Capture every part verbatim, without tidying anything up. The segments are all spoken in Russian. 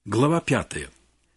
Глава пятая.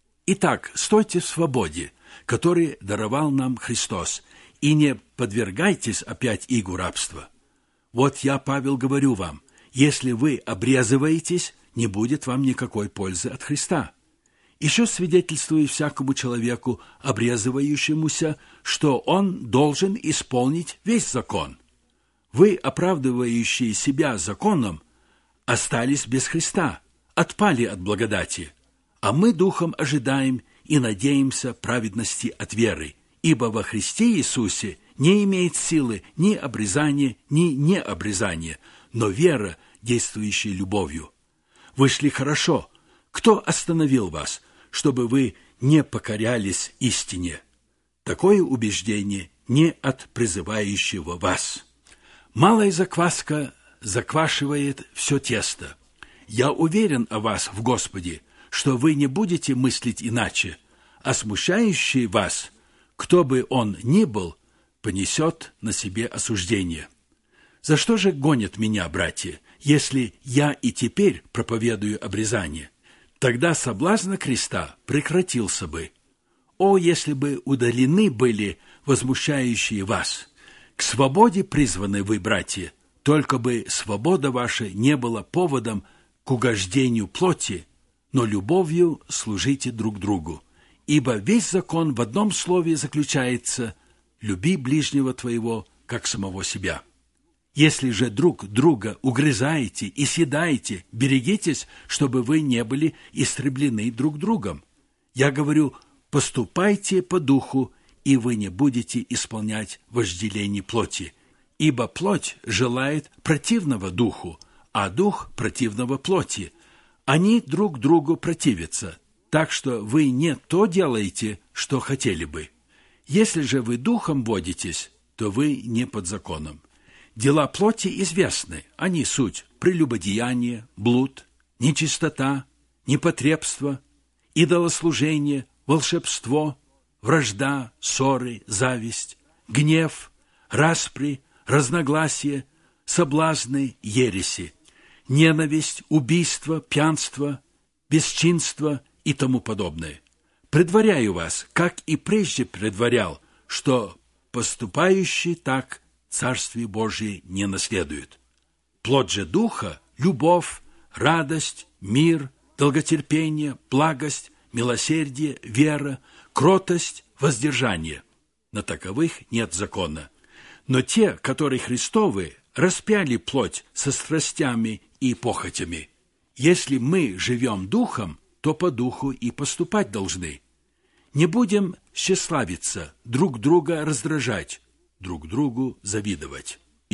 Итак, стойте в свободе, который даровал нам Христос, и не подвергайтесь опять игу рабства. Вот я, Павел, говорю вам, если вы обрезываетесь, не будет вам никакой пользы от Христа. Еще свидетельствую всякому человеку, обрезывающемуся, что он должен исполнить весь закон. Вы, оправдывающие себя законом, остались без Христа, отпали от благодати, а мы духом ожидаем и надеемся праведности от веры, ибо во Христе Иисусе не имеет силы ни обрезания, ни необрезания, но вера, действующая любовью. Вы шли хорошо. Кто остановил вас, чтобы вы не покорялись истине? Такое убеждение не от призывающего вас. Малая закваска заквашивает все тесто. Я уверен о вас в Господе, что вы не будете мыслить иначе, а смущающий вас, кто бы он ни был, понесет на себе осуждение. За что же гонят меня, братья, если я и теперь проповедую обрезание? Тогда соблазн креста прекратился бы. О, если бы удалены были возмущающие вас! К свободе призваны вы, братья, только бы свобода ваша не была поводом к угождению плоти, но любовью служите друг другу. Ибо весь закон в одном слове заключается: люби ближнего твоего, как самого себя. Если же друг друга угрызаете и съедаете, берегитесь, чтобы вы не были истреблены друг другом. Я говорю, поступайте по духу, и вы не будете исполнять вожделение плоти. Ибо плоть желает противного духу, а дух противного плоти. Они друг другу противятся, так что вы не то делаете, что хотели бы. Если же вы духом водитесь, то вы не под законом. Дела плоти известны, они суть: прелюбодеяние, блуд, нечистота, непотребство, идолослужение, волшебство, вражда, ссоры, зависть, гнев, распри, разногласия, соблазны, ереси, ненависть, убийство, пьянство, бесчинство и тому подобное. Предваряю вас, как и прежде предварял, что поступающий так Царствие Божие не наследует. Плод же Духа – любовь, радость, мир, долготерпение, благость, милосердие, вера, кротость, воздержание. На таковых нет закона. Но те, которые Христовы, распяли плоть со страстями и похотями. Если мы живем Духом, то по Духу и поступать должны. Не будем тщеславиться, друг друга раздражать, друг другу завидовать.